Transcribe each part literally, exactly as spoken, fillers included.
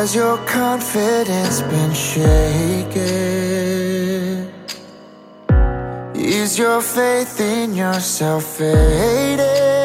Has your confidence been shaken? Is your faith in yourself faded?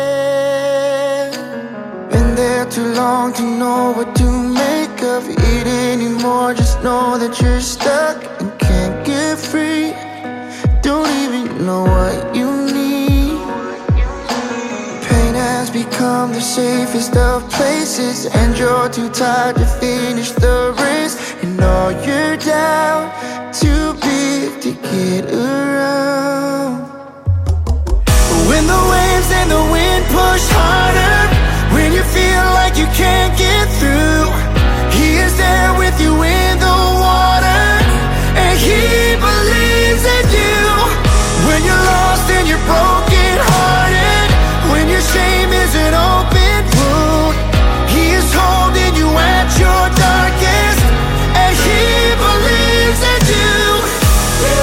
Been there too long to know what to make of it anymore. Just know that you're stuck and can't get free. Don't even know what you need. Pain has become the safest of places, and you're too tired to finish the race. And all you're down too big to get around. When the waves and the wind push harder, when you feel like you can't get through, He is there with you in the water, and He believes in you. When you're lost and you're broken hearted, when your shame is an open wound, He is holding you at your darkest, and He believes in you. You,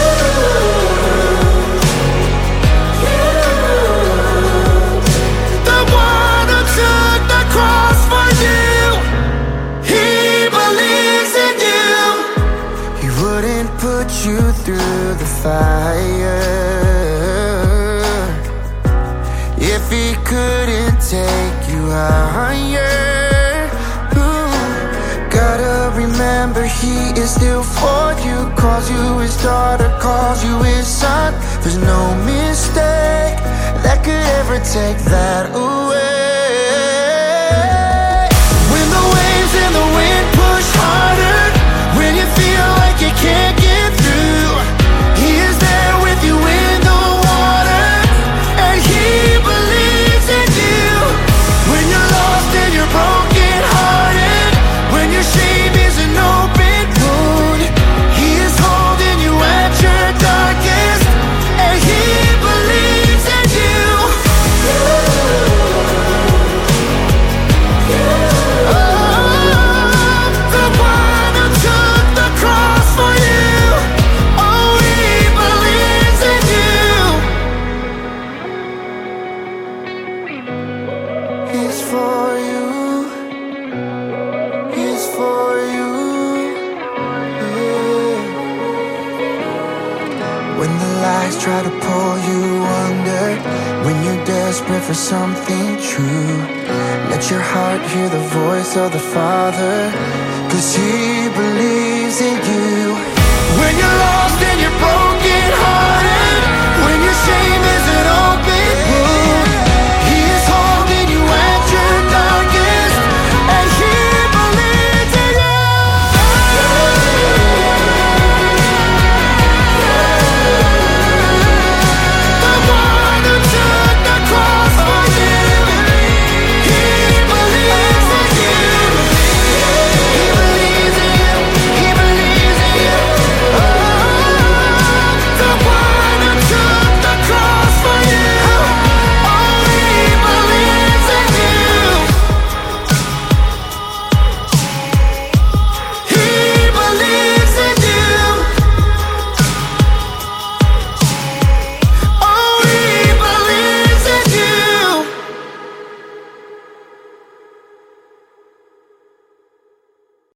you, the one who took the cross for you, He believes in you. He wouldn't put you through the fire if He couldn't take you higher. Ooh, gotta remember He is still for you. Calls you His daughter, calls you His son. There's no mistake that could ever take that away. When the waves and the wind push harder, when you feel like you can't get through, He is there with you in the water, and He believes in you. When you're lost and you're broken hearted, when your shame is an open wound, He is holding you at your darkest, and He believes in you. You, you, oh, the one who took the cross for you. Oh, He believes in you. He's for you. He's for you. Yeah. When the lies try to pull you under, when you're desperate for something true, let your heart hear the voice of the Father, 'cause He believes